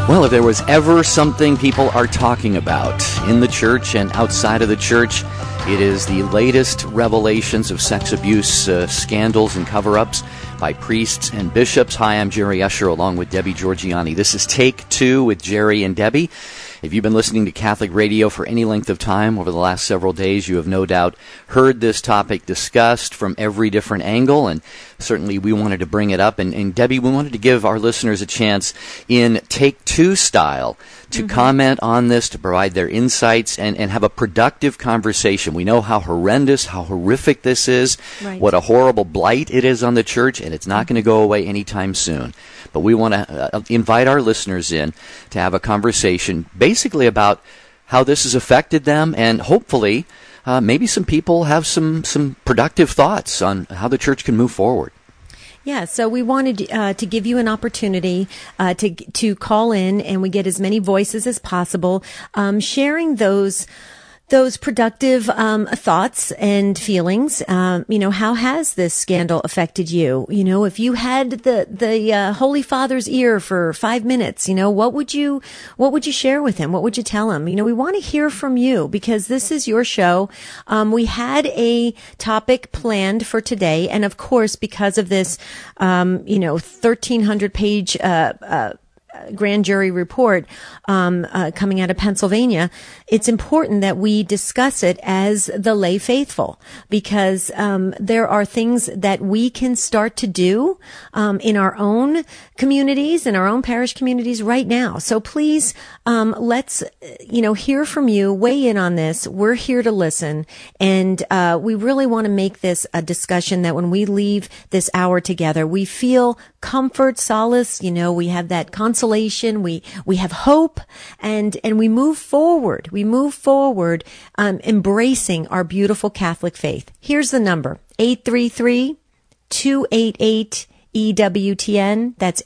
Well, if there was ever something people are talking about in the church and outside of the church, it is the latest revelations of sex abuse scandals and cover-ups by priests and bishops. Hi, I'm Jerry Usher along with Debbie Georgianni. This is Take Two with Jerry and Debbie. If you've been listening to Catholic radio for any length of time over the last several days, you have no doubt heard this topic discussed from every different angle, and certainly we wanted to bring it up. And Debbie, we wanted to give our listeners a chance in Take Two style to comment on this, to provide their insights, and have a productive conversation. We know how horrendous, how horrific this is, what a horrible blight it is on the church, and it's not going to go away anytime soon. But we want to invite our listeners in to have a conversation basically about how this has affected them, and hopefully maybe some people have some productive thoughts on how the church can move forward. Yeah, so we wanted to give you an opportunity to call in, and we get as many voices as possible, sharing those productive thoughts and feelings. How has this scandal affected you? If you had the Holy Father's ear for 5 minutes, what would you share with him? What would you tell him? We want to hear from you because this is your show. We had a topic planned for today, and of course, because of this, 1,300 page grand jury report coming out of Pennsylvania, it's important that we discuss it as the lay faithful, because there are things that we can start to do in our own communities, in our own parish communities right now. So please, let's hear from you, weigh in on this. We're here to listen, and we really want to make this a discussion that when we leave this hour together, we feel comfort, solace, we have that consolation, we have hope, and we move forward. We move forward, embracing our beautiful Catholic faith. Here's the number, 833-288-EWTN. That's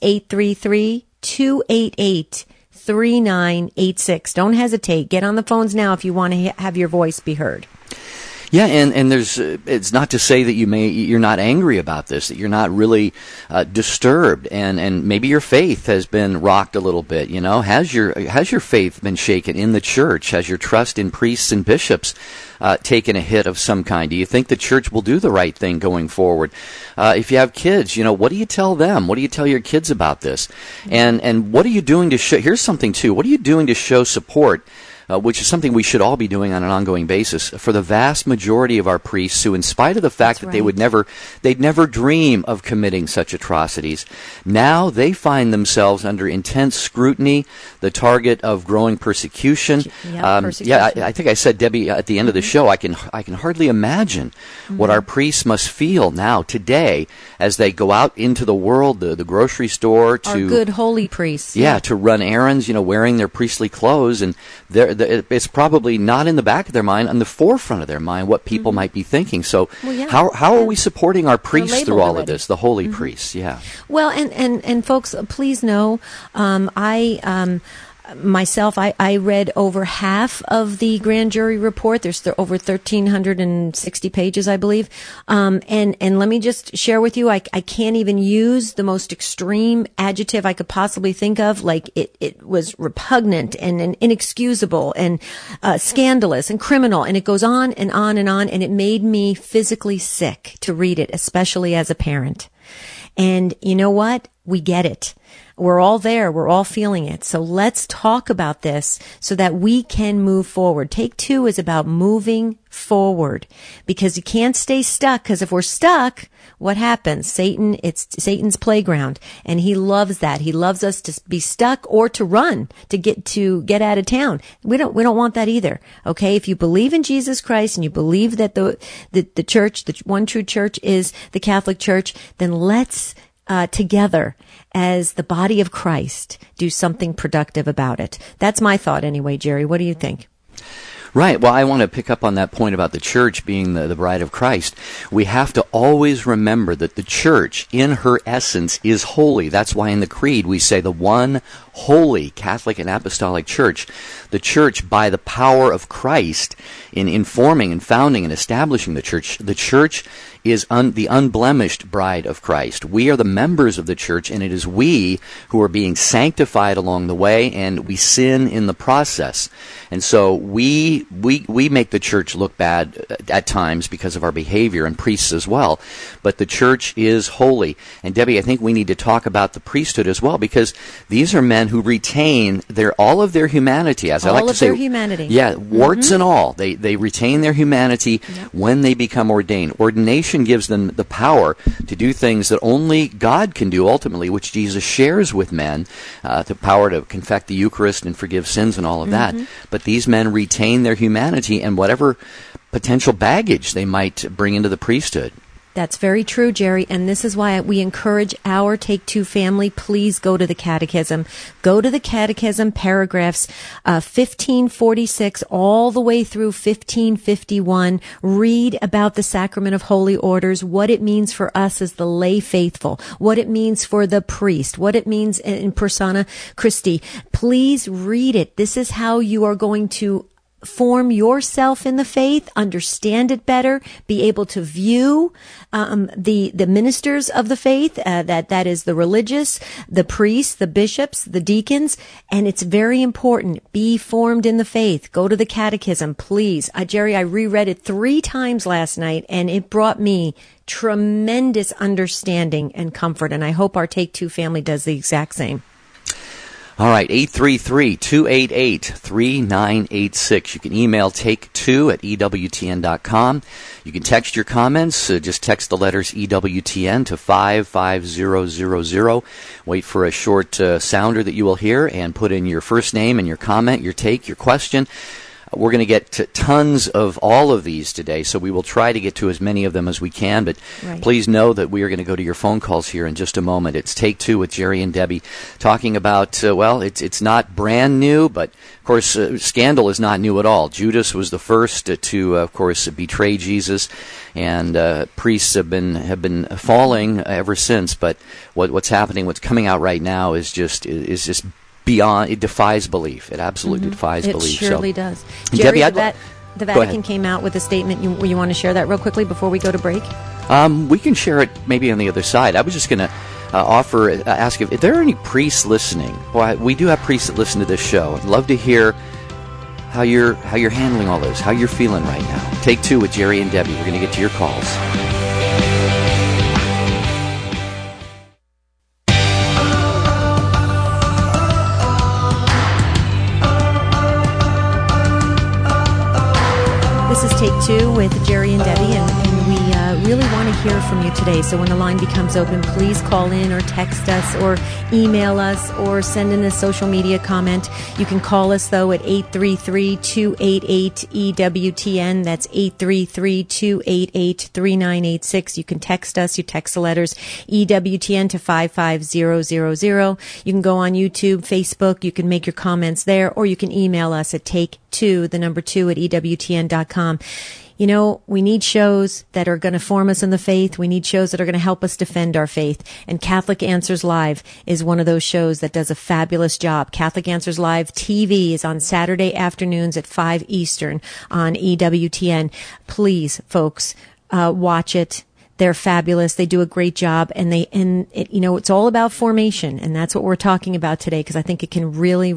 833-288-3986. Don't hesitate. Get on the phones now if you want to have your voice be heard. Yeah, and there's it's not to say that you're not angry about this, that you're not really disturbed, and maybe your faith has been rocked a little bit. Has your faith been shaken in the church? Has your trust in priests and bishops taken a hit of some kind? Do you think the church will do the right thing going forward? If you have kids, what do you tell them? What do you tell your kids about this? And what are you doing to show? Here's something too. What are you doing to show support? Which is something we should all be doing on an ongoing basis for the vast majority of our priests who, in spite of the fact that they'd never dream of committing such atrocities, now they find themselves under intense scrutiny, the target of growing persecution. I think I said, Debbie, at the end of the show, I can hardly imagine what our priests must feel now, today, as they go out into the world, the grocery store, to our good holy priests. To run errands, wearing their priestly clothes, and it's probably not in the back of their mind, on the forefront of their mind, what people might be thinking. So how are we supporting our priests through all of this, the holy priests? Yeah. Well, and folks, please know, Myself, I read over half of the grand jury report. There's over 1,360 pages, I believe. And let me just share with you, I can't even use the most extreme adjective I could possibly think of. Like it was repugnant and inexcusable and scandalous and criminal. And it goes on and on and on. And it made me physically sick to read it, especially as a parent. And you know what? We get it. We're all there. We're all feeling it. So let's talk about this so that we can move forward. Take Two is about moving forward, because you can't stay stuck, because if we're stuck, what happens? It's Satan's playground, and he loves that. He loves us to be stuck or to run, to get out of town. We don't want that either. Okay? If you believe in Jesus Christ and you believe that the church, the one true church is the Catholic Church, then let's together as the body of Christ do something productive about it. That's my thought anyway, Jerry. What do you think? Right. Well, I want to pick up on that point about the church being the bride of Christ. We have to always remember that the church, in her essence, is holy. That's why in the Creed we say the one holy Catholic and Apostolic Church. The church, by the power of Christ, in informing and founding and establishing the church is the unblemished bride of Christ. We are the members of the church, and it is we who are being sanctified along the way, and we sin in the process. And so we make the church look bad at times because of our behavior, and priests as well. But the church is holy. And Debbie, I think we need to talk about the priesthood as well, because these are men who retain all of their humanity, as I like to say. All of their humanity. Yeah, warts and all. They retain their humanity when they become ordained. Ordination gives them the power to do things that only God can do ultimately, which Jesus shares with men, the power to confect the Eucharist and forgive sins and all of that. But these men retain their humanity and whatever potential baggage they might bring into the priesthood. That's very true, Jerry, and this is why we encourage our Take Two family, please go to the Catechism. Go to the Catechism, paragraphs 1546 all the way through 1551. Read about the Sacrament of Holy Orders, what it means for us as the lay faithful, what it means for the priest, what it means in persona Christi. Please read it. This is how you are going to form yourself in the faith, understand it better, be able to view the ministers of the faith, that is the religious, the priests, the bishops, the deacons, and it's very important. Be formed in the faith. Go to the Catechism, please. Jerry, I reread it 3 times last night, and it brought me tremendous understanding and comfort, and I hope our Take Two family does the exact same. All right, 833-288-3986. You can email take2@ewtn.com. You can text your comments. Just text the letters EWTN to 55000. Wait for a short sounder that you will hear and put in your first name and your comment, your take, your question. We're going to get to tons of all of these today, so we will try to get to as many of them as we can, but Please know that we are going to go to your phone calls here in just a moment. It's Take Two with Jerry and Debbie, talking about, it's not brand new, but, of course, scandal is not new at all. Judas was the first to, of course, betray Jesus, and priests have been falling ever since, but what's happening, what's coming out right now is just beyond, it defies belief. It absolutely defies belief. It surely does. Jerry, Debbie, the Vatican came out with a statement. You want to share that real quickly before we go to break? We can share it maybe on the other side. I was just going to ask if there are any priests listening. Well, we do have priests that listen to this show. I'd love to hear how you're handling all this, how you're feeling right now. Take Two with Jerry and Debbie. We're going to get to your calls. This is Take Two with Jerry and Debbie, and we really want to hear from you today. So when the line becomes open, please call in or text us or email us or send in a social media comment. You can call us, though, at 833-288-EWTN. That's 833-288-3986. You can text us. You text the letters EWTN to 55000. You can go on YouTube, Facebook. You can make your comments there, or you can email us at take2, the number 2, at EWTN.com. You know, we need shows that are going to form us in the faith. We need shows that are going to help us defend our faith. And Catholic Answers Live is one of those shows that does a fabulous job. Catholic Answers Live TV is on Saturday afternoons at 5 Eastern on EWTN. Please, folks, watch it. They're fabulous. They do a great job, and it's all about formation, and that's what we're talking about today, because I think it can really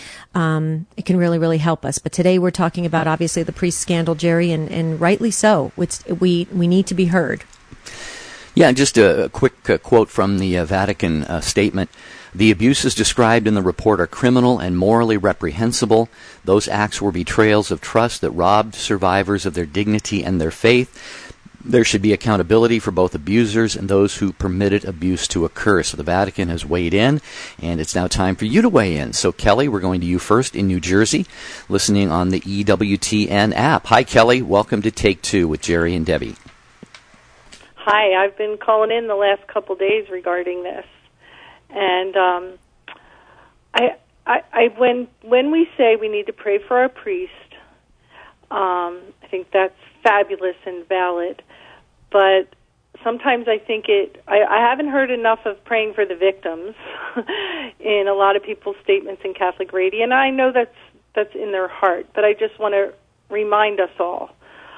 help us. But today we're talking about obviously the priest scandal, Jerry, and rightly so. We need to be heard. Yeah, just a quick quote from the Vatican statement. The abuses described in the report are criminal and morally reprehensible. Those acts were betrayals of trust that robbed survivors of their dignity and their faith. There should be accountability for both abusers and those who permitted abuse to occur. So the Vatican has weighed in, and it's now time for you to weigh in. So, Kelly, we're going to you first in New Jersey, listening on the EWTN app. Hi, Kelly. Welcome to Take Two with Jerry and Debbie. Hi. I've been calling in the last couple days regarding this. And when we say we need to pray for our priest, I think that's fabulous and valid. But sometimes I think I haven't heard enough of praying for the victims in a lot of people's statements in Catholic radio, and I know that's in their heart, but I just want to remind us all.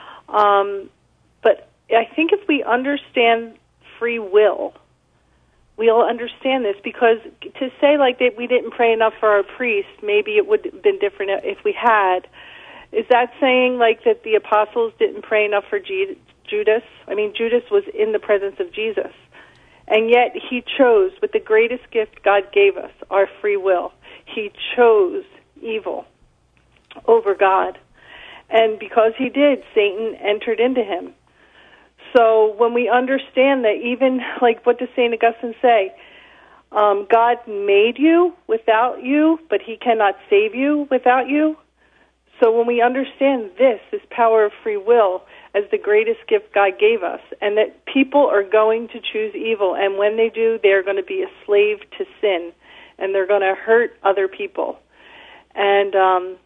But I think if we understand free will, we'll understand this, because to say like that we didn't pray enough for our priest, maybe it would have been different if we had. Is that saying like that the apostles didn't pray enough for Judas? I mean, Judas was in the presence of Jesus, and yet he chose, with the greatest gift God gave us, our free will, he chose evil over God. And because he did, Satan entered into him. So when we understand that, even like what does St. Augustine say? God made you without you, but he cannot save you without you. So when we understand this power of free will as the greatest gift God gave us, and that people are going to choose evil, and when they do, they're going to be a slave to sin, and they're going to hurt other people. And,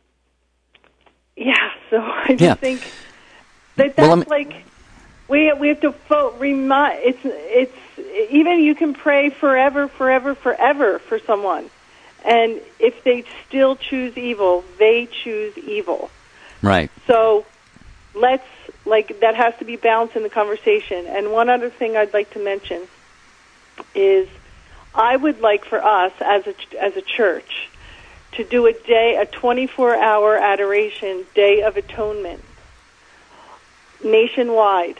so I just think that's like... We have to remind. It's even you can pray forever for someone, and if they still choose evil, they choose evil. Right. So that has to be balanced in the conversation. And one other thing I'd like to mention is I would like for us as a church to do a 24-hour adoration, Day of Atonement, nationwide,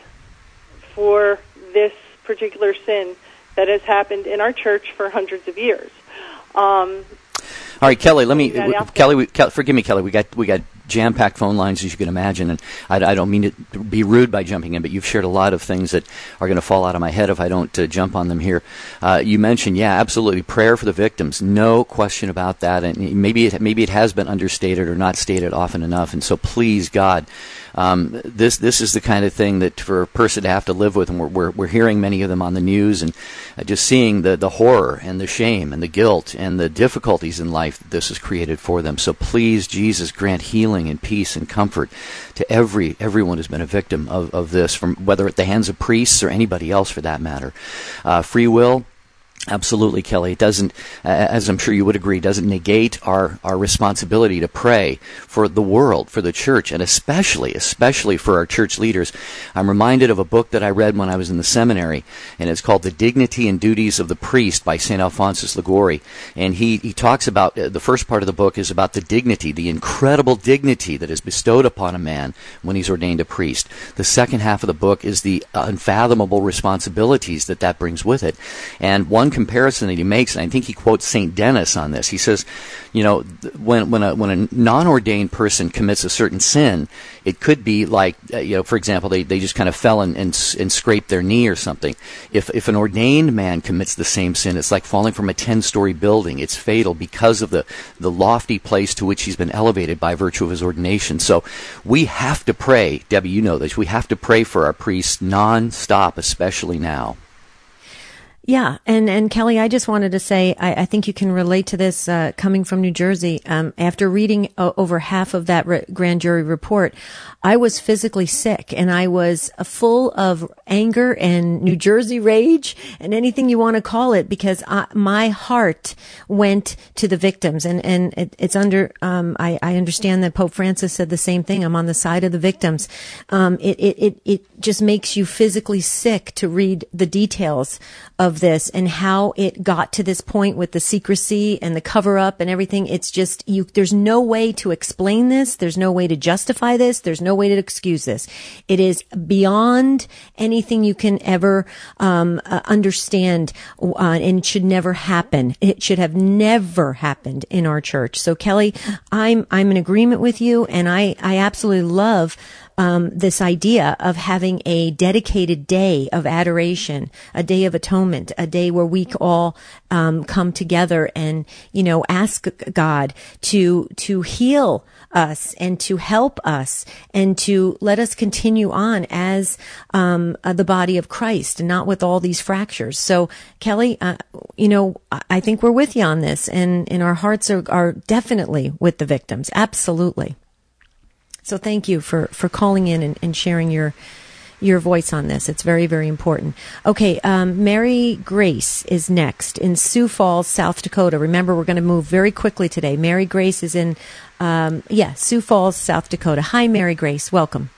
for this particular sin that has happened in our church for hundreds of years. All right, Kelly. Forgive me, Kelly. We got jam-packed phone lines, as you can imagine, and I don't mean to be rude by jumping in, but you've shared a lot of things that are going to fall out of my head if I don't jump on them here. You mentioned, absolutely, prayer for the victims, no question about that, and maybe it has been understated or not stated often enough, and so please, God, this is the kind of thing that for a person to have to live with, and we're hearing many of them on the news, and just seeing the horror and the shame and the guilt and the difficulties in life that this has created for them. So please, Jesus, grant healing and peace and comfort to everyone who's been a victim of this, from whether at the hands of priests or anybody else for that matter. Free will. Absolutely, Kelly. It doesn't, as I'm sure you would agree, doesn't negate our responsibility to pray for the world, for the church, and especially for our church leaders. I'm reminded of a book that I read when I was in the seminary, and it's called The Dignity and Duties of the Priest by St. Alphonsus Liguori. And he talks about, the first part of the book is about the dignity, the incredible dignity that is bestowed upon a man when he's ordained a priest. The second half of the book is the unfathomable responsibilities that brings with it. And one comparison that he makes, and I think he quotes St. Denis on this. He says, when a non-ordained person commits a certain sin, it could be like, for example, they just kind of fell and scraped their knee or something. If an ordained man commits the same sin, it's like falling from a 10-story building. It's fatal because of the lofty place to which he's been elevated by virtue of his ordination. So we have to pray, Debbie, you know this, we have to pray for our priests non-stop, especially now. Yeah, and Kelly, I just wanted to say, I think you can relate to this coming from New Jersey. After reading over half of that grand jury report, I was physically sick, and I was full of anger and New Jersey rage and anything you want to call it, because my heart went to the victims, and it's under. I understand that Pope Francis said the same thing. I'm on the side of the victims. It just makes you physically sick to read the details of this and how it got to this point with the secrecy and the cover up and everything. It's just, there's no way to explain this. There's no way to justify this. There's no way to excuse this. It is beyond anything you can ever, understand, and should never happen. It should have never happened in our church. So Kelly, I'm in agreement with you, and I absolutely love this idea of having a dedicated day of adoration, a day of atonement, a day where we all come together and, ask God to heal us and to help us and to let us continue on as the body of Christ, and not with all these fractures. So, Kelly, I think we're with you on this, and our hearts are definitely with the victims. Absolutely. So thank you for calling in and sharing your voice on this. It's very, very important. Okay, Mary Grace is next in Sioux Falls, South Dakota. Remember, we're going to move very quickly today. Mary Grace is in, Sioux Falls, South Dakota. Hi, Mary Grace. Welcome.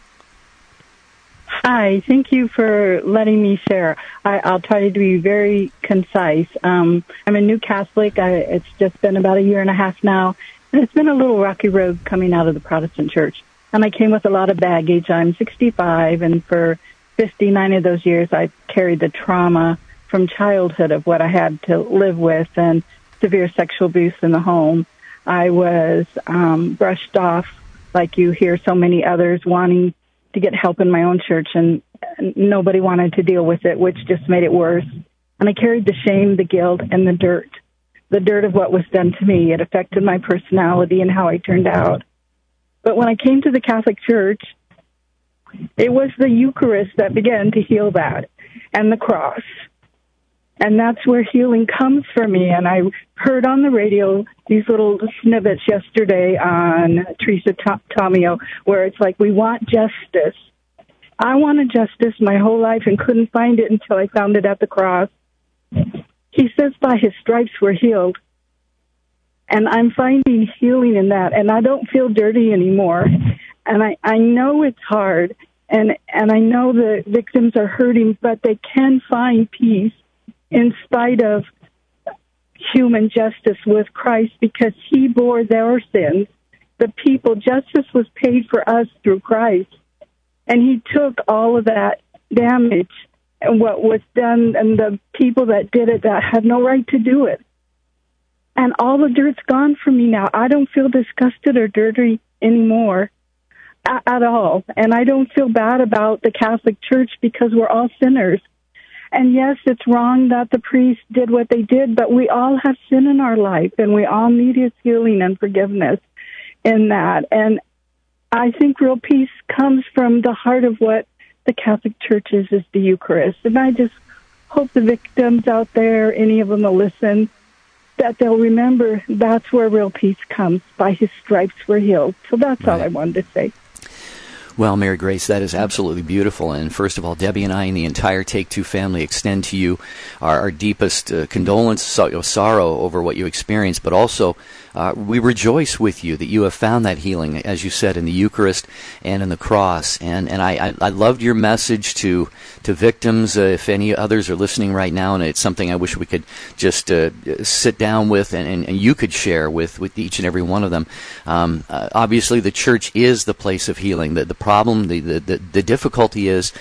Hi, thank you for letting me share. I'll try to be very concise. I'm a new Catholic. It's just been about a year and a half now, and it's been a little rocky road coming out of the Protestant church. And I came with a lot of baggage. I'm 65, and for 59 of those years, I carried the trauma from childhood of what I had to live with and severe sexual abuse in the home. I was brushed off, like you hear so many others wanting to get help in my own church, and nobody wanted to deal with it, which just made it worse. And I carried the shame, the guilt, and the dirt of what was done to me. It affected my personality and how I turned out. But when I came to the Catholic Church, it was the Eucharist that began to heal that, and the cross. And that's where healing comes for me. And I heard on the radio these little snippets yesterday on Teresa Tomeo, where it's like, we want justice. I wanted justice my whole life and couldn't find it until I found it at the cross. He says by his stripes we're healed. And I'm finding healing in that, and I don't feel dirty anymore. And I know it's hard, and I know the victims are hurting, but they can find peace in spite of human justice with Christ, because he bore their sins. The people, justice was paid for us through Christ. And he took all of that damage and what was done, and the people that did it that had no right to do it. And all the dirt's gone from me now. I don't feel disgusted or dirty anymore at all. And I don't feel bad about the Catholic Church, because we're all sinners. And yes, it's wrong that the priests did what they did, but we all have sin in our life, and we all need his healing and forgiveness in that. And I think real peace comes from the heart of what the Catholic Church is the Eucharist. And I just hope the victims out there, any of them will listen, that they'll remember that's where real peace comes. By his stripes we're healed. So that's all I wanted to say. Well, Mary Grace, that is absolutely beautiful. And first of all, Debbie and I and the entire Take Two family extend to you our deepest condolence, sorrow over what you experienced, but also we rejoice with you that you have found that healing, as you said, in the Eucharist and in the cross. And I loved your message to victims. If any others are listening right now, and it's something I wish we could just sit down with and you could share with each and every one of them. Obviously, the church is the place of healing. The problem, the difficulty is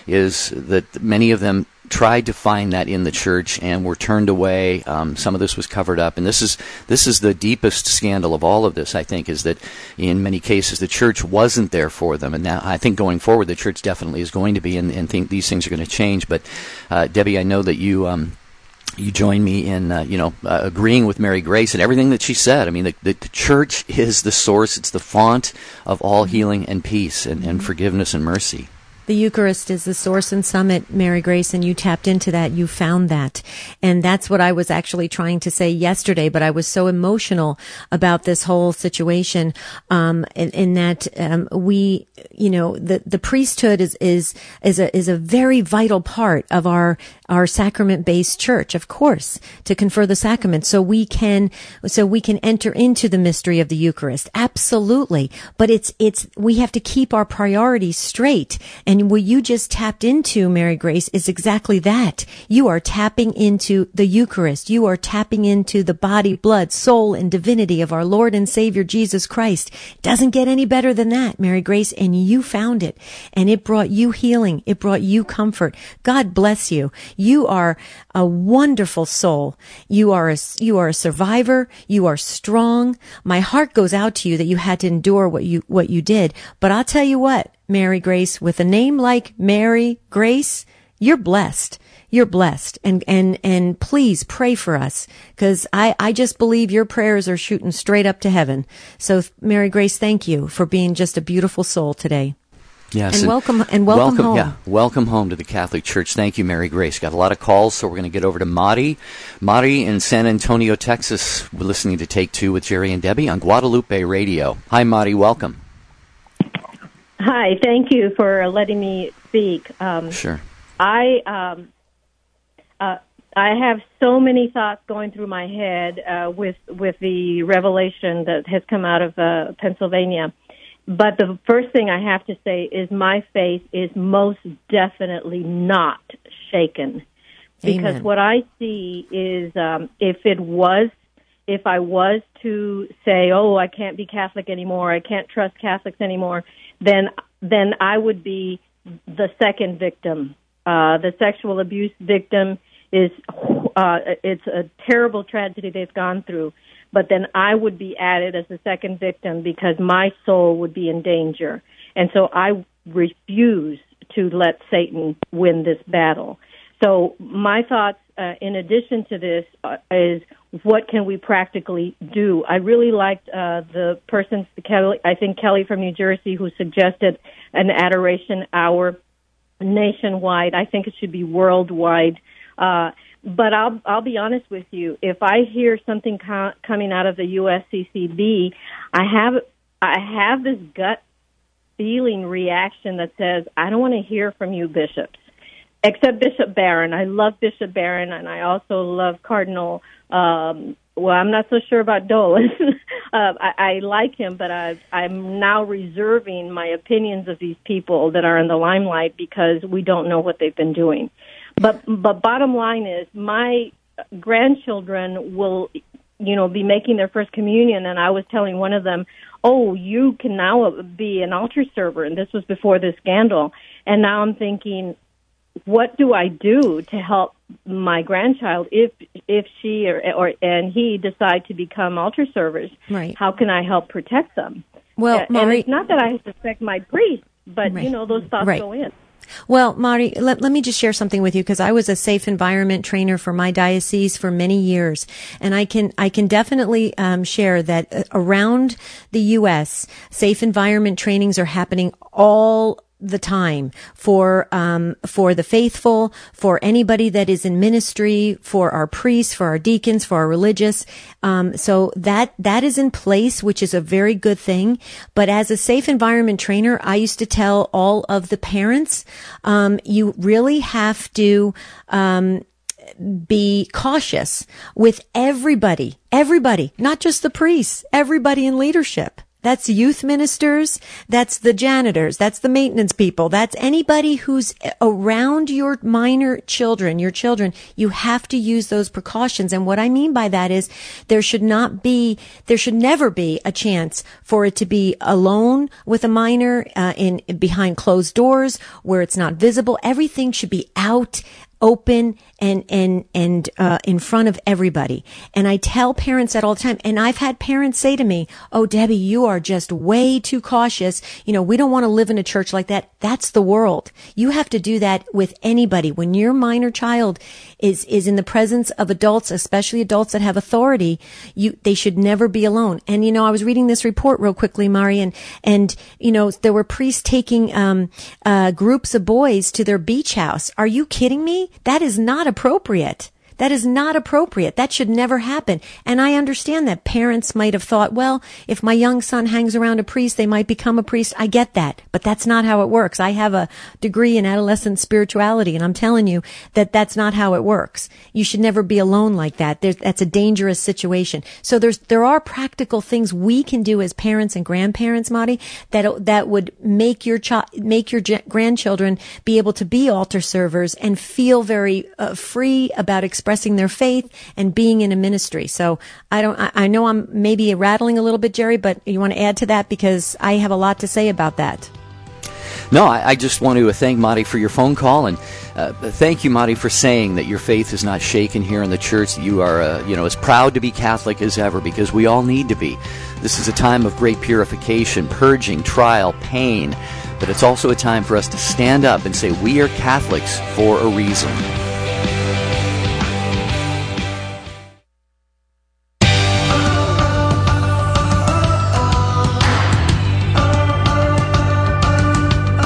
that many of them tried to find that in the church and were turned away. Some of this was covered up, and this is the deepest scandal of all of this, I think, is that in many cases the church wasn't there for them. And now I think going forward the church definitely is going to be, and think these things are going to change. But Debbie, I know that you join me in agreeing with Mary Grace and everything that she said. I mean, the church is the source; it's the font of all healing and peace and forgiveness and mercy. The Eucharist is the source and summit, Mary Grace, and you tapped into that. You found that. And that's what I was actually trying to say yesterday, but I was so emotional about this whole situation, in that, the priesthood is a very vital part of our sacrament-based church, of course, to confer the sacrament. So we can enter into the mystery of the Eucharist. Absolutely. But we have to keep our priorities straight. And what you just tapped into, Mary Grace, is exactly that. You are tapping into the Eucharist. You are tapping into the body, blood, soul, and divinity of our Lord and Savior Jesus Christ. Doesn't get any better than that, Mary Grace, and you found it. And it brought you healing. It brought you comfort. God bless you. You are a wonderful soul. You are a survivor. You are strong. My heart goes out to you that you had to endure what you did. But I'll tell you what, Mary Grace, with a name like Mary Grace, you're blessed. You're blessed. And please pray for us, because I just believe your prayers are shooting straight up to heaven. So Mary Grace, thank you for being just a beautiful soul today. Yes, and welcome home. Yeah, welcome home to the Catholic Church. Thank you, Mary Grace. Got a lot of calls, so we're going to get over to Mari. Mari in San Antonio, Texas. We're listening to Take Two with Jerry and Debbie on Guadalupe Radio. Hi, Mari. Welcome. Hi, thank you for letting me speak. Sure. I have so many thoughts going through my head with the revelation that has come out of Pennsylvania. But the first thing I have to say is my faith is most definitely not shaken. Because Amen. what I see is if I was to say, oh, I can't be Catholic anymore, I can't trust Catholics anymore, then I would be the second victim. The sexual abuse victim is it's a terrible tragedy they've gone through, but then I would be added as the second victim because my soul would be in danger. And so I refuse to let Satan win this battle. So my thoughts, in addition to this, is what can we practically do? I really liked the person, Kelly from New Jersey, who suggested an adoration hour nationwide. I think it should be worldwide. But I'll be honest with you. If I hear something coming out of the USCCB, I have this gut feeling reaction that says, I don't want to hear from you bishops. Except Bishop Barron. I love Bishop Barron, and I also love Cardinal, I'm not so sure about Dolan. I like him, but I'm now reserving my opinions of these people that are in the limelight because we don't know what they've been doing. But bottom line is, my grandchildren will, be making their first communion, and I was telling one of them, oh, you can now be an altar server, and this was before this scandal. And now I'm thinking, what do I do to help my grandchild if she and he decide to become altar servers? Right. How can I help protect them? Well, and Mari, it's not that I suspect my priest, but right. Those thoughts right. go in. Well, Mari, let me just share something with you because I was a safe environment trainer for my diocese for many years, and I can definitely share that around the U.S., safe environment trainings are happening all the time for the faithful, for anybody that is in ministry, for our priests, for our deacons, for our religious. So that is in place, which is a very good thing. But as a safe environment trainer, I used to tell all of the parents, you really have to, be cautious with everybody, not just the priests, everybody in leadership. That's youth ministers, that's the janitors, that's the maintenance people, that's anybody who's around your minor children, your children. You have to use those precautions. And what I mean by that is there should never be a chance for it to be alone with a minor, behind closed doors where it's not visible. Everything should be out, open, and in front of everybody. And I tell parents that all the time. And I've had parents say to me, oh, Debbie, you are just way too cautious. We don't want to live in a church like that. That's the world. You have to do that with anybody. When your minor child is in the presence of adults, especially adults that have authority, they should never be alone. And, I was reading this report real quickly, Mari, and there were priests taking, groups of boys to their beach house. Are you kidding me? That is not appropriate. That is not appropriate. That should never happen. And I understand that parents might have thought, well, if my young son hangs around a priest, they might become a priest. I get that. But that's not how it works. I have a degree in adolescent spirituality, and I'm telling you that that's not how it works. You should never be alone like that. That's a dangerous situation. So there are practical things we can do as parents and grandparents, Mari, that would make your grandchildren be able to be altar servers and feel very free about expressing their faith and being in a ministry. So I know I'm maybe rattling a little bit, Jerry, but you want to add to that because I have a lot to say about that. No, I just want to thank Mari for your phone call, and thank you, Mari, for saying that your faith is not shaken here in the church, that you are, as proud to be Catholic as ever, because we all need to be. This is a time of great purification, purging, trial, pain, but it's also a time for us to stand up and say we are Catholics for a reason.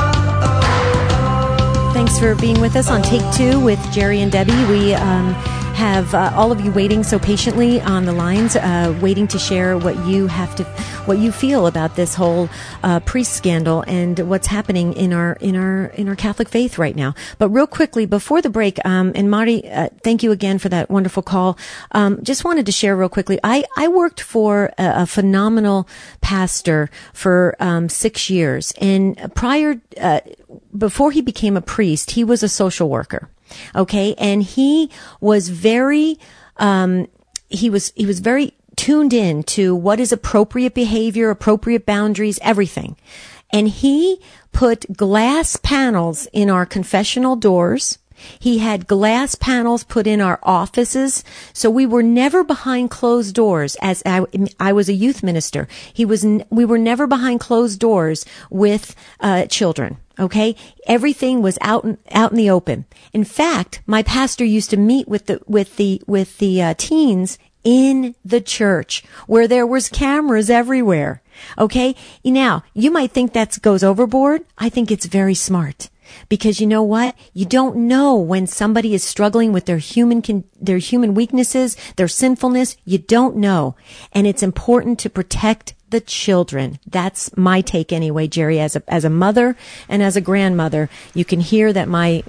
For being with us on Take Two with Jerry and Debbie. We have all of you waiting so patiently on the lines, waiting to share what you feel about this whole priest scandal and what's happening in our Catholic faith right now. But real quickly before the break, and Marty, thank you again for that wonderful call. Just wanted to share real quickly. I worked for a phenomenal pastor for 6 years, and before he became a priest, he was a social worker. Okay, and he was very very tuned in to what is appropriate behavior, appropriate boundaries, everything. And he put glass panels in our confessional doors. He had glass panels put in our offices, so we were never behind closed doors. As I was a youth minister, we were never behind closed doors with children. Okay, everything was out in the open. In fact, my pastor used to meet with the teens in the church where there was cameras everywhere. Okay, now you might think that goes overboard. I think it's very smart. Because you know what? You don't know when somebody is struggling with their human weaknesses, their sinfulness. You don't know. And it's important to protect the children. That's my take anyway, Jerry, as a mother and as a grandmother. You can hear that my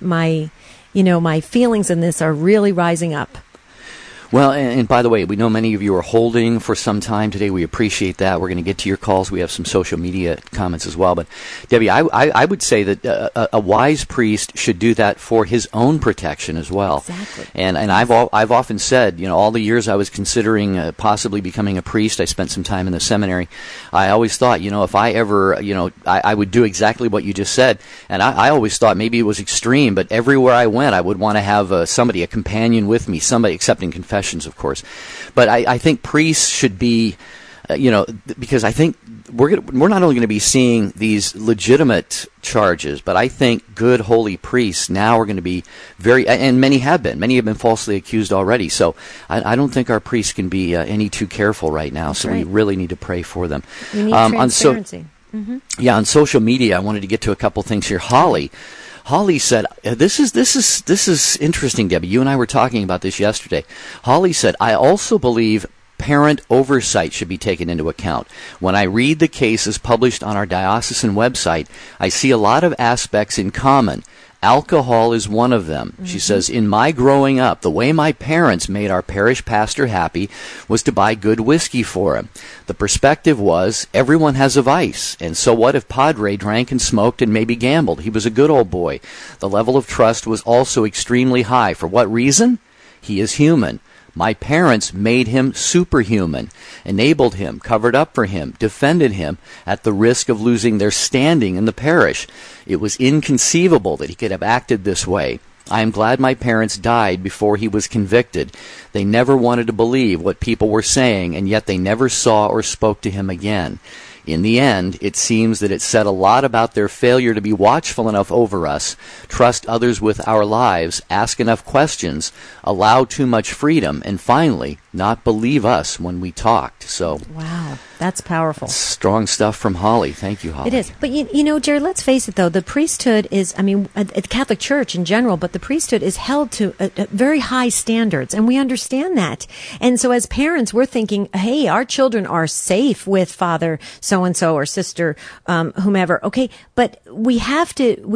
feelings in this are really rising up. Well, and by the way, we know many of you are holding for some time today. We appreciate that. We're going to get to your calls. We have some social media comments as well. But, Debbie, I would say that a wise priest should do that for his own protection as well. Exactly. And I've often said, all the years I was considering possibly becoming a priest, I spent some time in the seminary. I always thought, if I ever, I would do exactly what you just said. And I always thought maybe it was extreme, but everywhere I went, I would want to have a companion with me, somebody accepting confession. Of course, but I think priests should be, because I think we're not only going to be seeing these legitimate charges, but I think good holy priests now are going to be and many have been falsely accused already. So I don't think our priests can be any too careful right now. That's so right. We really need to pray for them. We need transparency. Yeah, on social media, I wanted to get to a couple things here. Holly said, this is interesting, Debbie. You and I were talking about this yesterday. Holly said, I also believe parent oversight should be taken into account. When I read the cases published on our diocesan website, I see a lot of aspects in common. Alcohol is one of them. Mm-hmm. She says, in my growing up, the way my parents made our parish pastor happy was to buy good whiskey for him. The perspective was, everyone has a vice, and so what if Padre drank and smoked and maybe gambled? He was a good old boy. The level of trust was also extremely high. For what reason? He is human. My parents made him superhuman, enabled him, covered up for him, defended him at the risk of losing their standing in the parish. It was inconceivable that he could have acted this way. I am glad my parents died before he was convicted. They never wanted to believe what people were saying, and yet they never saw or spoke to him again. In the end, it seems that it said a lot about their failure to be watchful enough over us, trust others with our lives, ask enough questions, allow too much freedom, and finally, not believe us when we talked. So, wow, that's powerful. Strong stuff from Holly. Thank you, Holly. It is. But, Jerry, let's face it, though. The priesthood is, the Catholic Church in general, but the priesthood is held to very high standards, and we understand that. And so as parents, we're thinking, hey, our children are safe with Father so-and-so or Sister whomever. Okay, but we have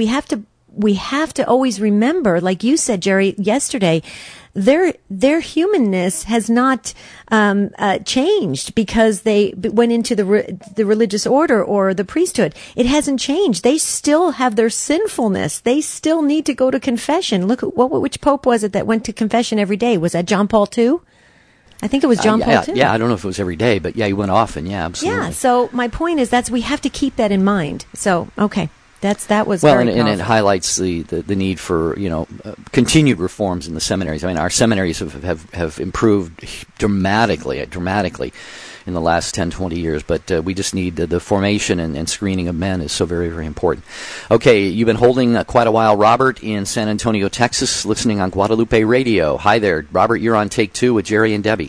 to always remember, like you said, Jerry, yesterday, their humanness has not changed because they went into the religious order or the priesthood. It hasn't changed. They still have their sinfulness. They still need to go to confession. Look, which pope was it that went to confession every day? Was that John Paul II? I think it was John Paul II. Yeah, I don't know if it was every day, but yeah, he went often. Yeah, absolutely. Yeah. So my point is we have to keep that in mind. So okay. That was well, very and it highlights the need for continued reforms in the seminaries. I mean, our seminaries have improved dramatically in the last 10, 20 years, but we just need the formation and screening of men is so very, very important. Okay, you've been holding quite a while. Robert in San Antonio, Texas, listening on Guadalupe Radio. Hi there, Robert. You're on Take Two with Jerry and Debbie.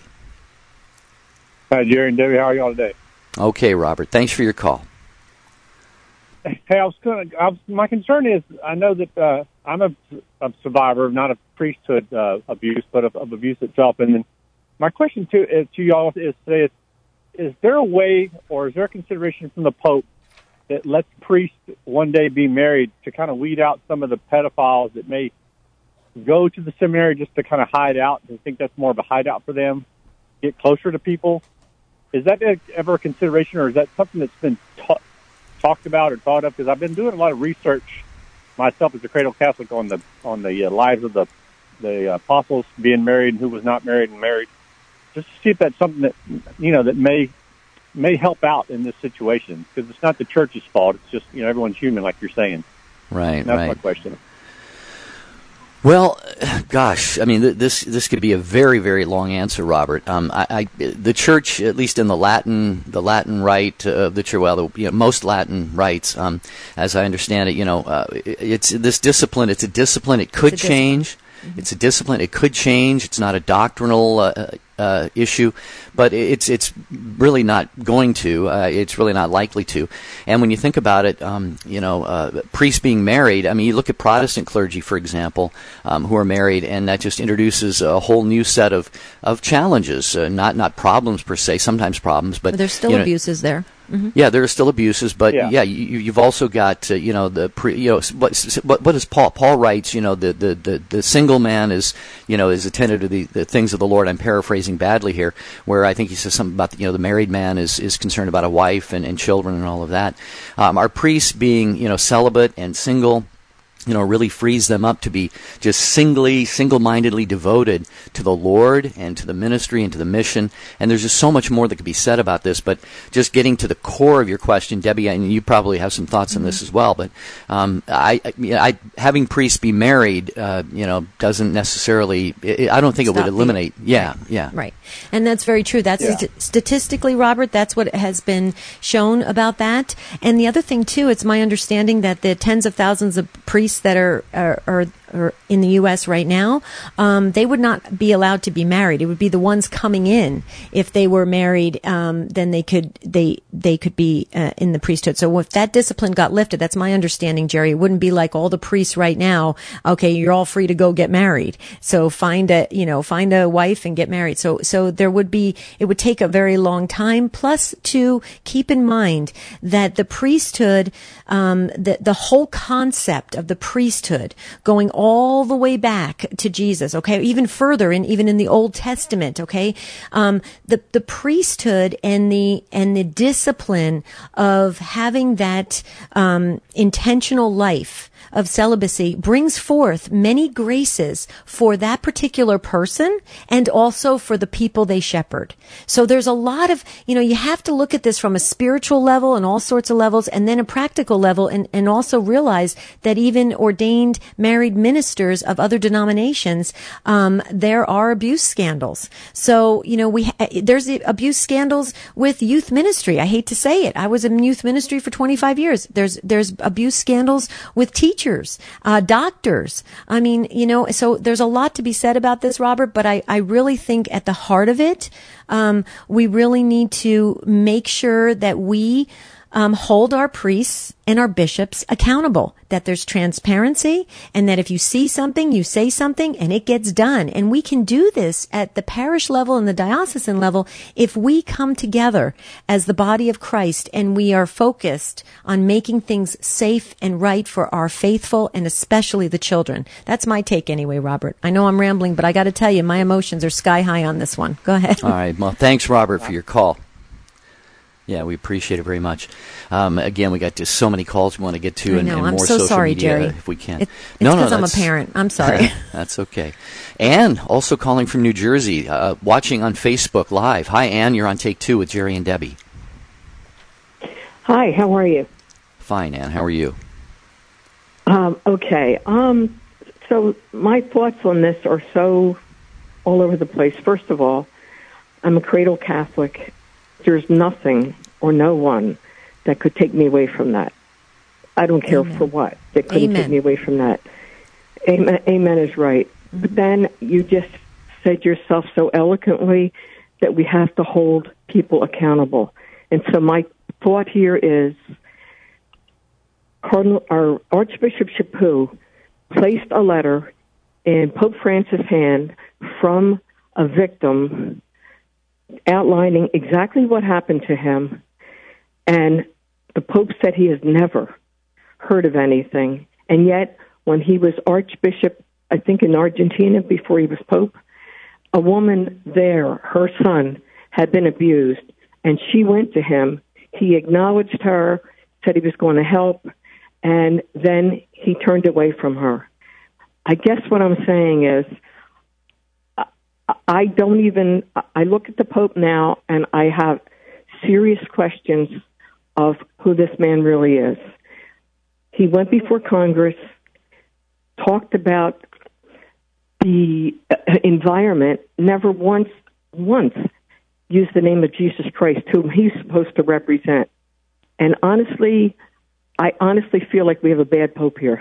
Hi, Jerry and Debbie. How are y'all today? Okay, Robert. Thanks for your call. Hey, my concern is, I know that I'm a survivor, not a priesthood abuse, but of abuse itself. And then my question to y'all is today is there a way or is there a consideration from the Pope that lets priests one day be married to kind of weed out some of the pedophiles that may go to the seminary just to kind of hide out and think that's more of a hideout for them, get closer to people? Is that ever a consideration, or is that something that's been talked about or thought of? Because I've been doing a lot of research myself as a cradle Catholic on the lives of the apostles being married and who was not married and married, just to see if that's something that that may help out in this situation, because it's not the church's fault. It's just everyone's human, like you're saying. Right. And that's my question. Well, gosh, I mean, this could be a very, very long answer, Robert. The church, at least in the Latin rite of the church, well, most Latin rites, as I understand it, it's this discipline. It's a discipline. It could change. It's a discipline. It could change. It's not a doctrinal issue, but it's really not going to. It's really not likely to. And when you think about it, priests being married. I mean, you look at Protestant clergy, for example, who are married, and that just introduces a whole new set of challenges. Not problems per se. Sometimes problems, but there's still abuses there. Mm-hmm. Yeah, there are still abuses, but you've also got what does Paul writes? The single man is attentive to the things of the Lord. I'm paraphrasing badly here, where I think he says something about the married man is concerned about a wife and children and all of that. Our priests being celibate and single, really frees them up to be just single-mindedly devoted to the Lord and to the ministry and to the mission. And there's just so much more that could be said about this. But just getting to the core of your question, Debbie, and you probably have some thoughts on this as well. But I having priests be married, doesn't necessarily. I don't think it would eliminate. Right. And that's very true. That's statistically, Robert. That's what has been shown about that. And the other thing too, it's my understanding that the tens of thousands of priests that are in the U.S. right now, they would not be allowed to be married. It would be the ones coming in. If they were married, then they could be in the priesthood. So if that discipline got lifted, that's my understanding, Jerry. It wouldn't be like all the priests right now. Okay, you're all free to go get married. So find a wife and get married. So it would take a very long time. Plus, to keep in mind that the priesthood, the whole concept of the priesthood going all the way back to Jesus, okay, even further, even in the Old Testament, okay, the priesthood and the discipline of having that intentional life of celibacy brings forth many graces for that particular person and also for the people they shepherd. So there's a lot of, you have to look at this from a spiritual level and all sorts of levels, and then a practical level, and also realize that even ordained married ministers of other denominations, there are abuse scandals. So, there's abuse scandals with youth ministry. I hate to say it. I was in youth ministry for 25 years. There's abuse scandals with teachers, doctors. I mean, so there's a lot to be said about this, Robert, but I really think at the heart of it, we really need to make sure that we hold our priests and our bishops accountable, that there's transparency, and that if you see something, you say something, and it gets done. And we can do this at the parish level and the diocesan level if we come together as the body of Christ and we are focused on making things safe and right for our faithful and especially the children. That's my take anyway, Robert. I know I'm rambling, but I got to tell you, my emotions are sky high on this one. Go ahead. All right. Well, thanks, Robert, for your call. Yeah, we appreciate it very much. Again, we got just so many calls we want to get to, and more I'm so social sorry, media Jerry. if we can. It's because I'm a parent. I'm sorry. That's okay. Ann, also calling from New Jersey, watching on Facebook Live. Hi, Ann. You're on Take Two with Jerry and Debbie. Hi, how are you? Fine, Ann. How are you? Okay. So my thoughts on this are so all over the place. First of all, I'm a cradle Catholic. There's nothing or no one that could take me away from that. I don't care for what. They couldn't take me away from that. Amen is right. Mm-hmm. But then you just said yourself so eloquently that we have to hold people accountable. And so my thought here is Archbishop Chaput placed a letter in Pope Francis' hand from a victim outlining exactly what happened to him, and the Pope said he has never heard of anything. And yet, when he was Archbishop, I think in Argentina before he was Pope, a woman there, her son, had been abused, and she went to him. He acknowledged her, said he was going to help, and then he turned away from her. I guess what I'm saying is, I look at the Pope now, and I have serious questions of who this man really is. He went before Congress, talked about the environment, never once used the name of Jesus Christ, whom he's supposed to represent. And honestly, I feel like we have a bad Pope here.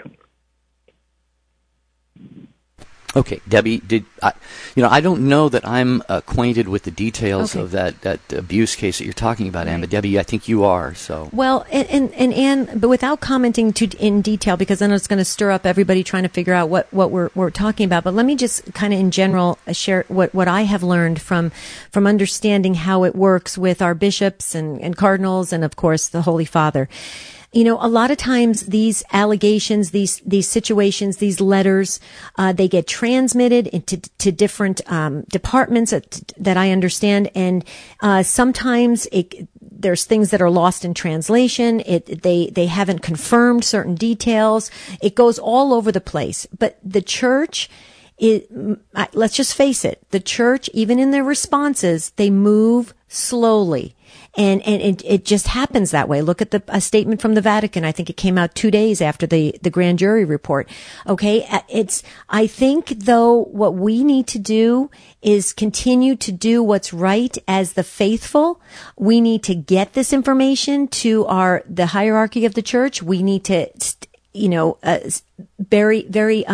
Okay, Debbie, I don't know that I'm acquainted with the details of that abuse case that you're talking about, Ann, but Debbie, I think you are. So well, and Ann, but without commenting in detail, because then it's going to stir up everybody trying to figure out what we're talking about. But let me just kind of in general share what I have learned from understanding how it works with our bishops and cardinals, and of course the Holy Father. You know, a lot of times these allegations, these situations, these letters, they get transmitted to different departments that I understand, and sometimes there's things that are lost in translation. They haven't confirmed certain details. It goes all over the place. But the church, let's just face it, the church, even in their responses, they move slowly. And it just happens that way. Look at a statement from the Vatican. I think it came out 2 days after the grand jury report. Okay. I think though what we need to do is continue to do what's right as the faithful. We need to get this information to the hierarchy of the church. We need to, very, very,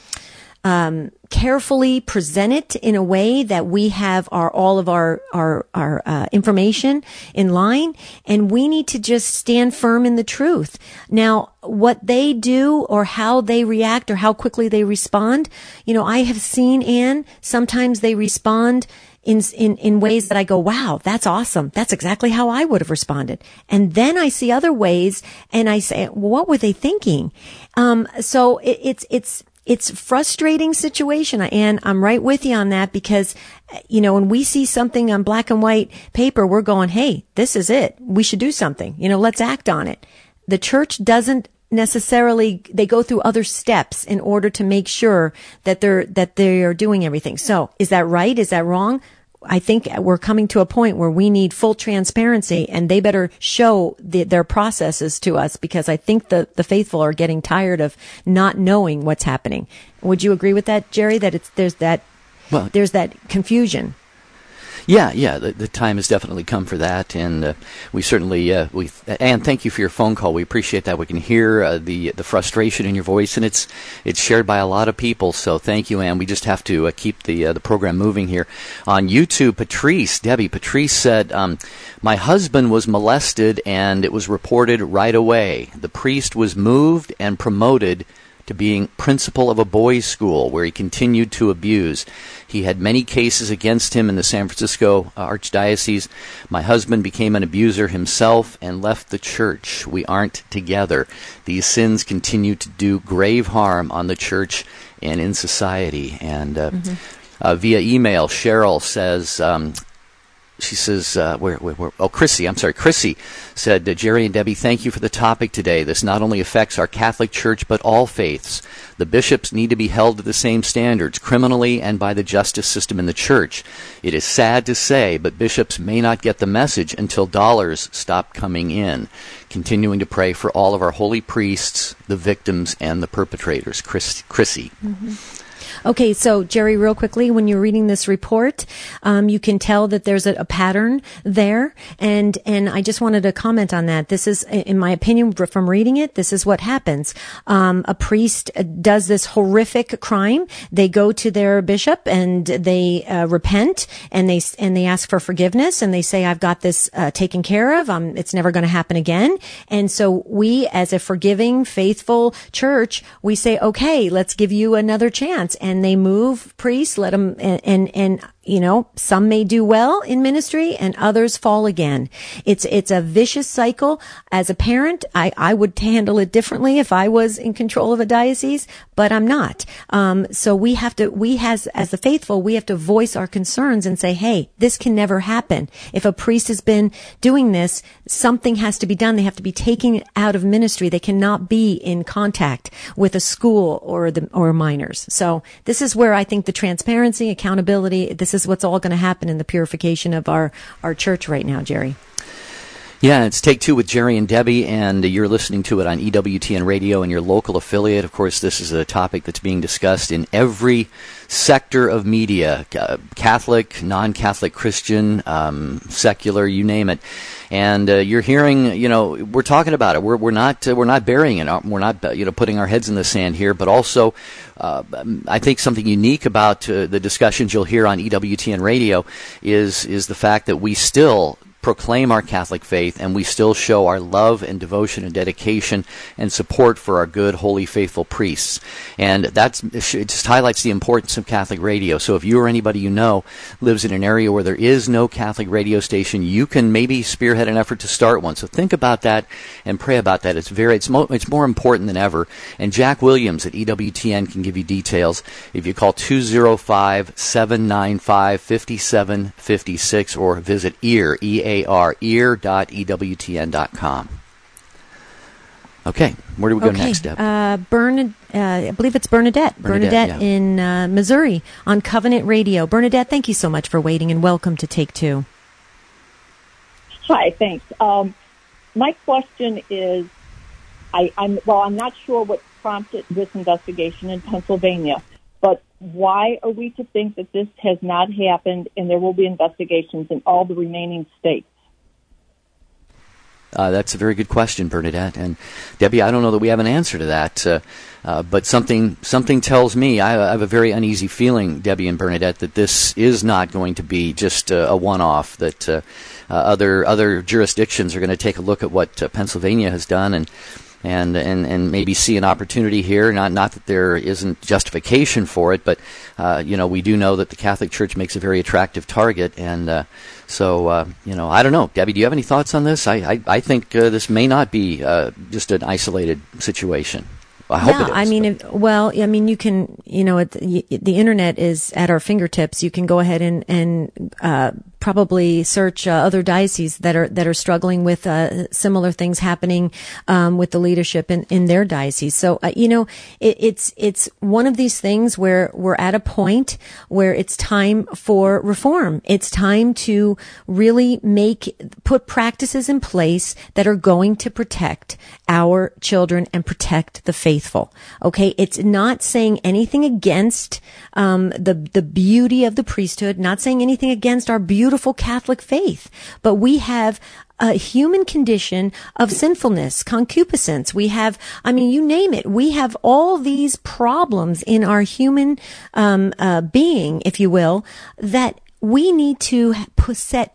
carefully present it in a way that we have all of our information in line, and we need to just stand firm in the truth. Now, what they do or how they react or how quickly they respond, I have seen, Ann, sometimes they respond in ways that I go, wow, that's awesome. That's exactly how I would have responded. And then I see other ways and I say, well, what were they thinking? So it's a frustrating situation, and I'm right with you on that, because, when we see something on black and white paper, we're going, hey, this is it. We should do something. Let's act on it. The church doesn't necessarily, they go through other steps in order to make sure that they are doing everything. So is that right? Is that wrong? I think we're coming to a point where we need full transparency, and they better show their processes to us, because I think the faithful are getting tired of not knowing what's happening. Would you agree with that, Jerry, that there's that confusion? Yeah, the time has definitely come for that, and we certainly, Ann, thank you for your phone call. We appreciate that. We can hear the frustration in your voice, and it's shared by a lot of people, so thank you, Ann. We just have to keep the program moving here. On YouTube, Patrice said, my husband was molested, and it was reported right away. The priest was moved and promoted to being principal of a boys' school where he continued to abuse. He had many cases against him in the San Francisco Archdiocese. My husband became an abuser himself and left the church. We aren't together. These sins continue to do grave harm on the church and in society. And via email, Cheryl says, she says, Chrissy said, Jerry and Debbie, thank you for the topic today. This not only affects our Catholic Church, but all faiths. The bishops need to be held to the same standards, criminally and by the justice system in the Church. It is sad to say, but bishops may not get the message until dollars stop coming in. Continuing to pray for all of our holy priests, the victims, and the perpetrators. Chrissy. Mm-hmm. Okay, so Jerry, real quickly, when you're reading this report, you can tell that there's a pattern there, and I just wanted to comment on that. This is, in my opinion, from reading it, this is what happens. A priest does this horrific crime. They go to their bishop and they repent, and they ask for forgiveness, and they say, I've got this taken care of. It's never going to happen again. And so we, as a forgiving, faithful church, we say, okay, let's give you another chance. and they move priests, let them, and you know, some may do well in ministry and others fall again. It's a vicious cycle. As a parent, I would handle it differently if I was in control of a diocese, but I'm not. So we have to, as the faithful, we have to voice our concerns and say, hey, this can never happen. If a priest has been doing this, something has to be done. They have to be taken out of ministry. They cannot be in contact with a school or minors. So this is where I think the transparency, accountability, this is what's all going to happen in the purification of our church right now, Jerry. Yeah, it's Take Two with Jerry and Debbie, and you're listening to it on EWTN Radio and your local affiliate. Of course, this is a topic that's being discussed in every sector of media, Catholic, non-Catholic, Christian, secular, you name it. And you're hearing, you know, we're talking about it. We're not burying it. We're not, putting our heads in the sand here. But also, I think something unique about the discussions you'll hear on EWTN Radio is the fact that we still proclaim our Catholic faith, and we still show our love and devotion and dedication and support for our good, holy, faithful priests. And it just highlights the importance of Catholic radio. So if you or anybody you know lives in an area where there is no Catholic radio station, you can maybe spearhead an effort to start one. So think about that and pray about that. It's more important than ever. And Jack Williams at EWTN can give you details if you call 205-795-5756 or visit ear.ewtn.com. Okay, where do we go next, Deb? I believe it's Bernadette. Bernadette yeah. in Missouri on Covenant Radio. Bernadette, thank you so much for waiting, and welcome to Take Two. Hi, thanks. My question is, I'm not sure what prompted this investigation in Pennsylvania, but why are we to think that this has not happened and there will be investigations in all the remaining states? That's a very good question, Bernadette. And Debbie, I don't know that we have an answer to that, but something tells me, I have a very uneasy feeling, Debbie and Bernadette, that this is not going to be just a one-off, that other jurisdictions are going to take a look at what Pennsylvania has done and maybe see an opportunity here. Not that there isn't justification for it, but we do know that the Catholic Church makes a very attractive target, and so I don't know. Debbie, do you have any thoughts on this? I think this may not be just an isolated situation. I hope it is. You can, the internet is at our fingertips. You can go ahead and probably search other dioceses that are struggling with similar things happening with the leadership in their diocese. So it's one of these things where we're at a point where it's time for reform. It's time to really put practices in place that are going to protect our children and protect the faithful. Okay, it's not saying anything against the beauty of the priesthood, not saying anything against our beautiful Catholic faith, but we have a human condition of sinfulness, concupiscence. We have, you name it. We have all these problems in our human being, if you will, that we need to set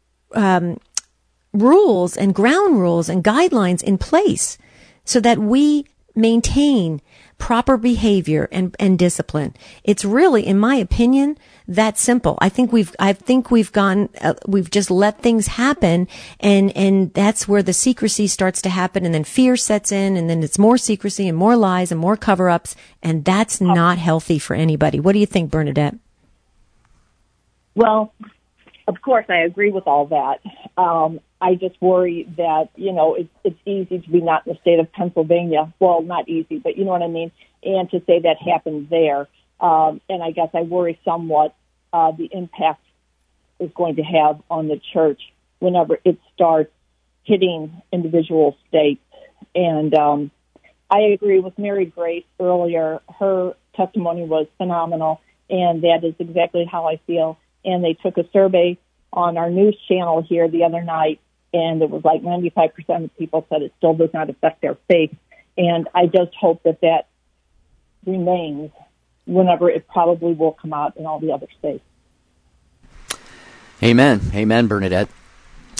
rules and ground rules and guidelines in place so that we maintain proper behavior and discipline. It's really, in my opinion, that simple. I think we've just let things happen, and that's where the secrecy starts to happen, and then fear sets in, and then it's more secrecy and more lies and more cover-ups, and that's not healthy for anybody. What do you think, Bernadette? Well, of course, I agree with all that. I just worry that, it's easy to be not in the state of Pennsylvania. Well, not easy, but you know what I mean? And to say that happened there. And I guess I worry somewhat the impact is going to have on the church whenever it starts hitting individual states. And I agree with Mary Grace earlier. Her testimony was phenomenal, and that is exactly how I feel. And they took a survey on our news channel here the other night, and it was like 95% of people said it still does not affect their faith. And I just hope that remains whenever it probably will come out in all the other states. Amen. Amen, Bernadette.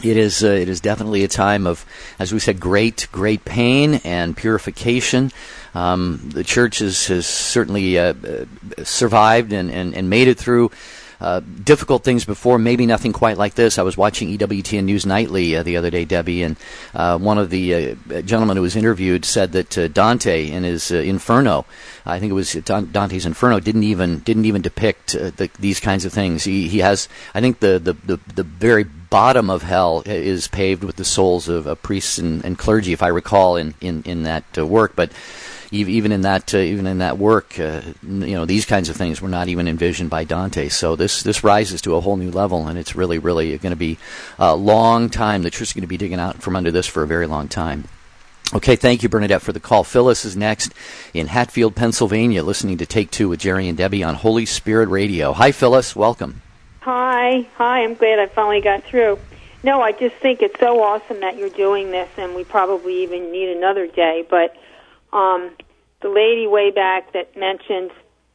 It is definitely a time of, as we said, great pain and purification. The church has certainly survived and made it through difficult things before, maybe nothing quite like this. I was watching EWTN News Nightly the other day, Debbie, and one of the gentlemen who was interviewed said that Dante in his Inferno, I think it was Dante's Inferno, didn't even depict these kinds of things. He has, I think the very bottom of hell is paved with the souls of priests and clergy, if I recall, in that work, but. Even in that work, these kinds of things were not even envisioned by Dante. So this rises to a whole new level, and it's really going to be a long time. The church is going to be digging out from under this for a very long time. Okay, thank you, Bernadette, for the call. Phyllis is next in Hatfield, Pennsylvania, listening to Take Two with Jerry and Debbie on Holy Spirit Radio. Hi, Phyllis. Welcome. Hi. I'm glad I finally got through. No, I just think it's so awesome that you're doing this, and we probably even need another day, but the lady way back that mentioned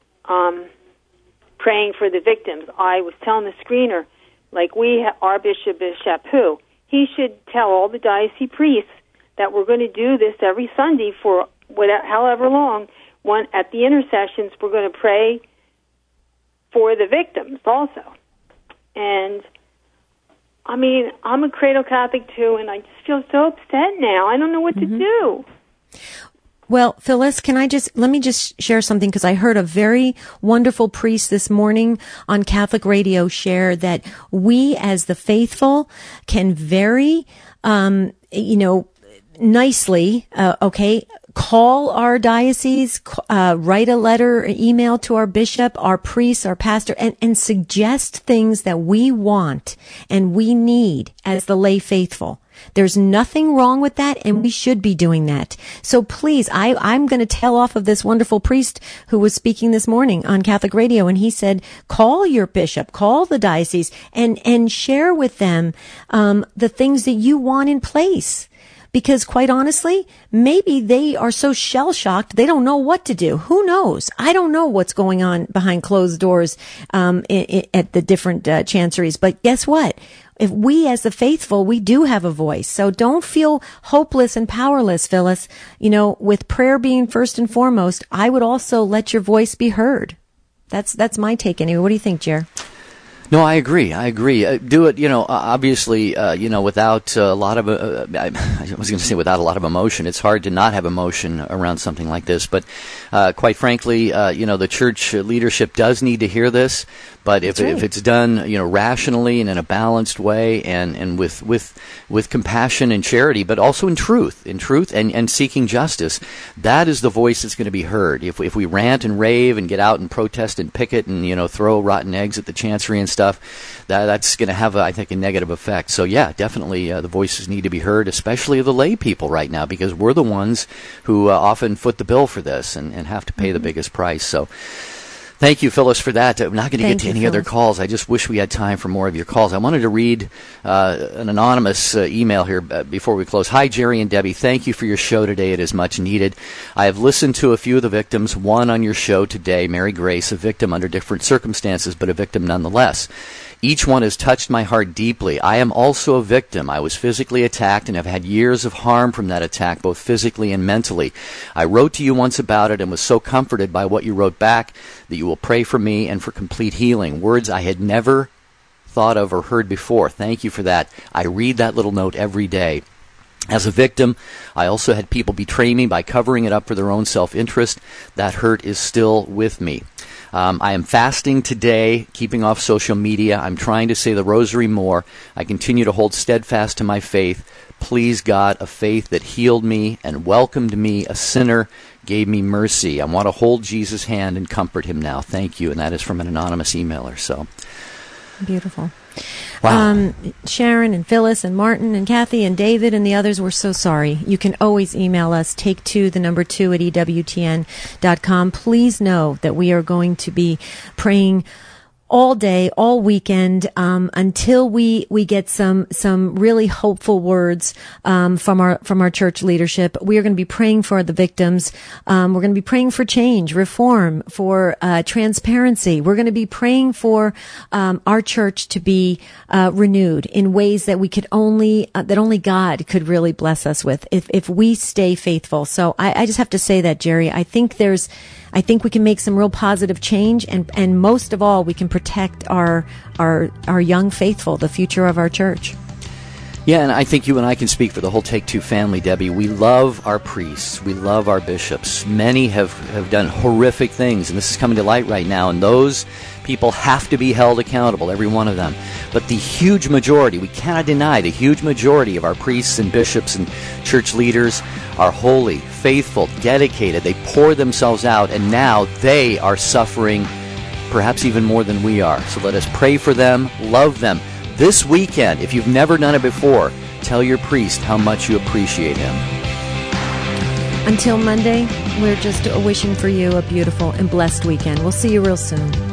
praying for the victims, I was telling the screener, like our Bishop Chaput, he should tell all the diocese priests that we're going to do this every Sunday for however long. At the intercessions, we're going to pray for the victims also. And, I mean, I'm a cradle Catholic too, and I just feel so upset now. I don't know what to do. Well, Phyllis, let me just share something, because I heard a very wonderful priest this morning on Catholic radio share that we as the faithful can very, nicely, call our diocese, write a letter, email to our bishop, our priest, our pastor, and suggest things that we want and we need as the lay faithful. There's nothing wrong with that, and we should be doing that. So please, I'm going to tail off of this wonderful priest who was speaking this morning on Catholic radio, and he said, call your bishop, call the diocese, and share with them the things that you want in place. Because quite honestly, maybe they are so shell-shocked, they don't know what to do. Who knows? I don't know what's going on behind closed doors at the different chanceries. But guess what? If we as the faithful, we do have a voice. So don't feel hopeless and powerless, Phyllis. With prayer being first and foremost, I would also let your voice be heard. That's my take anyway. What do you think, Jer? No, I agree. Do it, obviously, without a lot of, I was going to say without a lot of emotion. It's hard to not have emotion around something like this. But quite frankly, the church leadership does need to hear this. But if it's done, rationally and in a balanced way, and with compassion and charity, but also in truth and seeking justice, that is the voice that's going to be heard. If we rant and rave and get out and protest and picket and throw rotten eggs at the chancery and stuff, that's going to have, I think, a negative effect. So yeah, definitely the voices need to be heard, especially of the lay people right now, because we're the ones who often foot the bill for this and have to pay the biggest price. So. Thank you, Phyllis, for that. I'm not going to get to any other calls. I just wish we had time for more of your calls. I wanted to read an anonymous email here before we close. Hi, Jerry and Debbie. Thank you for your show today. It is much needed. I have listened to a few of the victims, one on your show today, Mary Grace, a victim under different circumstances, but a victim nonetheless. Each one has touched my heart deeply. I am also a victim. I was physically attacked and have had years of harm from that attack, both physically and mentally. I wrote to you once about it and was so comforted by what you wrote back that you will pray for me and for complete healing. Words I had never thought of or heard before. Thank you for that. I read that little note every day. As a victim, I also had people betray me by covering it up for their own self-interest. That hurt is still with me. I am fasting today, keeping off social media. I'm trying to say the rosary more. I continue to hold steadfast to my faith. Please, God, a faith that healed me and welcomed me, a sinner, gave me mercy. I want to hold Jesus' hand and comfort him now. Thank you. And that is from an anonymous emailer. So beautiful. Wow. Sharon and Phyllis and Martin and Kathy and David and the others, we're so sorry. You can always email us, take2, 2 at EWTN.com. Please know that we are going to be praying all day, all weekend, until we get some really hopeful words, from our church leadership. We are going to be praying for the victims. We're going to be praying for change, reform, for, transparency. We're going to be praying for, our church to be, renewed in ways that we could that only God could really bless us with if we stay faithful. So I just have to say that, Jerry, I think we can make some real positive change, and most of all, we can protect our young faithful, the future of our church. Yeah, and I think you and I can speak for the whole Take Two family, Debbie. We love our priests. We love our bishops. Many have done horrific things, and this is coming to light right now, and those people have to be held accountable, every one of them. But the huge majority, we cannot deny, the huge majority of our priests and bishops and church leaders are holy, faithful, dedicated. They pour themselves out, and now they are suffering perhaps even more than we are. So let us pray for them, love them. This weekend, if you've never done it before, tell your priest how much you appreciate him. Until Monday, we're just wishing for you a beautiful and blessed weekend. We'll see you real soon.